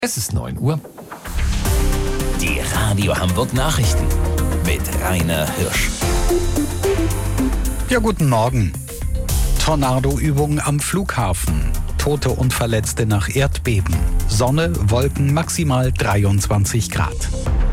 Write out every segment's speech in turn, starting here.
Es ist 9 Uhr. Die Radio Hamburg Nachrichten mit Rainer Hirsch. Ja, guten Morgen. Tornadoübung am Flughafen. Tote und Verletzte nach Erdbeben. Sonne, Wolken, maximal 23 Grad.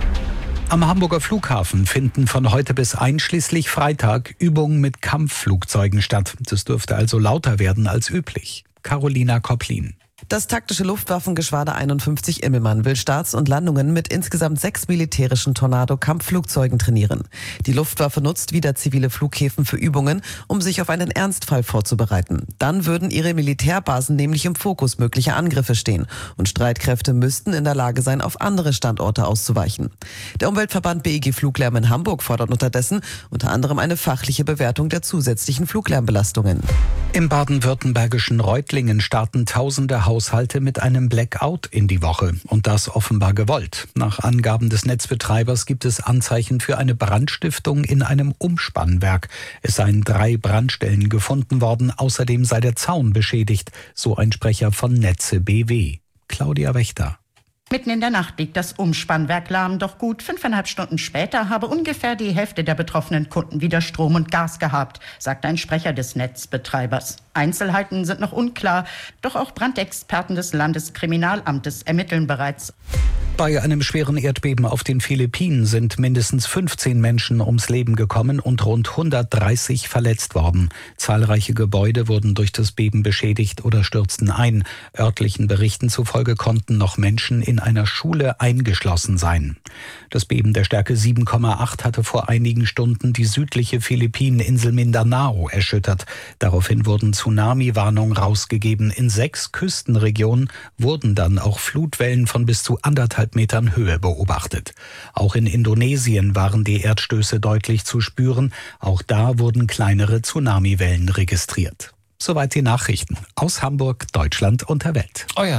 Am Hamburger Flughafen finden von heute bis einschließlich Freitag Übungen mit Kampfflugzeugen statt. Das dürfte also lauter werden als üblich. Carolina Kopplin. Das taktische Luftwaffengeschwader 51 Immelmann will Starts und Landungen mit insgesamt 6 militärischen Tornado-Kampfflugzeugen trainieren. Die Luftwaffe nutzt wieder zivile Flughäfen für Übungen, um sich auf einen Ernstfall vorzubereiten. Dann würden ihre Militärbasen nämlich im Fokus möglicher Angriffe stehen und Streitkräfte müssten in der Lage sein, auf andere Standorte auszuweichen. Der Umweltverband BEG Fluglärm in Hamburg fordert unterdessen unter anderem eine fachliche Bewertung der zusätzlichen Fluglärmbelastungen. Im baden-württembergischen Reutlingen starten tausende Haushalte mit einem Blackout in die Woche. Und das offenbar gewollt. Nach Angaben des Netzbetreibers gibt es Anzeichen für eine Brandstiftung in einem Umspannwerk. Es seien 3 Brandstellen gefunden worden. Außerdem sei der Zaun beschädigt, so ein Sprecher von Netze BW. Claudia Wächter. Mitten in der Nacht liegt das Umspannwerk lahm, doch gut 5,5 Stunden später habe ungefähr die Hälfte der betroffenen Kunden wieder Strom und Gas gehabt, sagt ein Sprecher des Netzbetreibers. Einzelheiten sind noch unklar, doch auch Brandexperten des Landeskriminalamtes ermitteln bereits. Bei einem schweren Erdbeben auf den Philippinen sind mindestens 15 Menschen ums Leben gekommen und rund 130 verletzt worden. Zahlreiche Gebäude wurden durch das Beben beschädigt oder stürzten ein. Örtlichen Berichten zufolge konnten noch Menschen in einer Schule eingeschlossen sein. Das Beben der Stärke 7,8 hatte vor einigen Stunden die südliche Philippineninsel Mindanao erschüttert. Daraufhin wurden Tsunami-Warnungen rausgegeben. In 6 Küstenregionen wurden dann auch Flutwellen von bis zu 1,5 Metern Höhe beobachtet. Auch in Indonesien waren die Erdstöße deutlich zu spüren. Auch da wurden kleinere Tsunamiwellen registriert. Soweit die Nachrichten aus Hamburg, Deutschland und der Welt. Euer